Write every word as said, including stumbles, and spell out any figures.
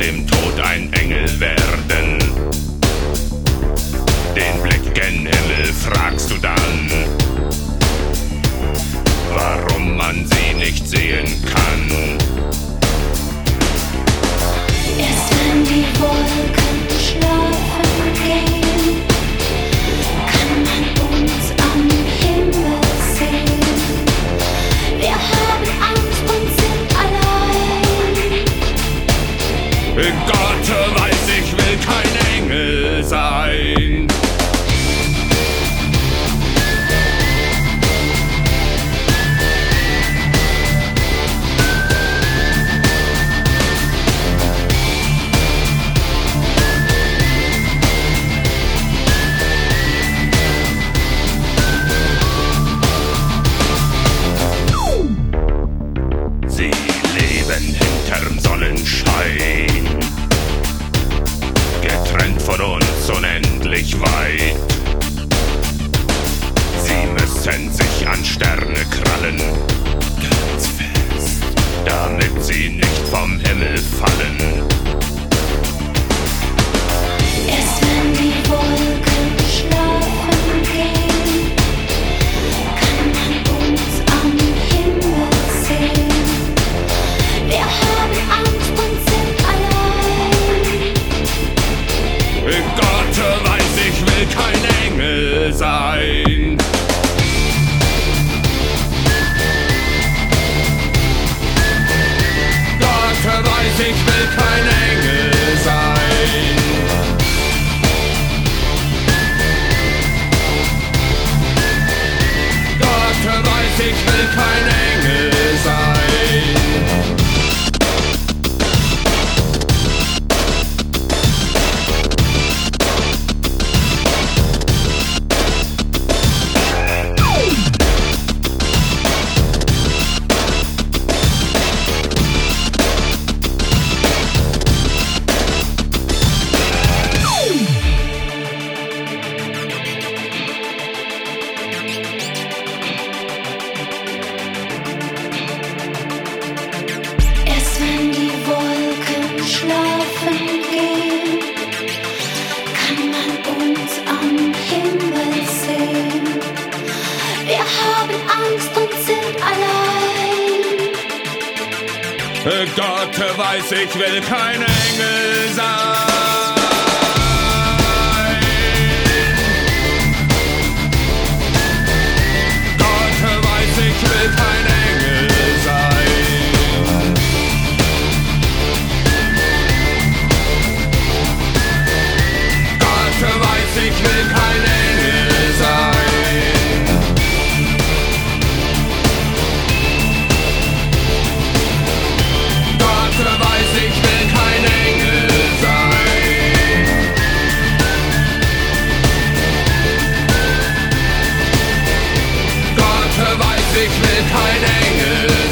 dem Tod ein Engel werden. Den Blick gen Himmel fragst du dann, warum man sie nicht sehen kann. Erst wenn die Wolken schlafen gehen, kann man uns am Himmel sehen. Wir haben Angst und sind allein. Gott weiß, ich will kein Engel sein. Sie leben hinterm Sonnenschein, getrennt von uns unendlich weit. Sie müssen sich an Sterne krallen, ganz fest, damit sie nicht vom Himmel fallen. Erst wenn die Wolken schlafen gehen, kann man uns am Himmel sehen. Wir haben Angst und sind allein. Gott weiß, ich will kein Engel sein. Gott weiß, ich will kein Engel sein. Gott weiß, ich will kein Engel sein. Erst wenn die Wolken schlafen gehen, kann man uns am Himmel sehen. Wir haben Angst und sind allein. Gott weiß, ich will kein Engel sein. Gott weiß, ich will kein Engel sein. Gott weiß, ich will kein Engel sein. Gott weiß, ich will kein Engel sein. Gott weiß, ich will kein Engel sein.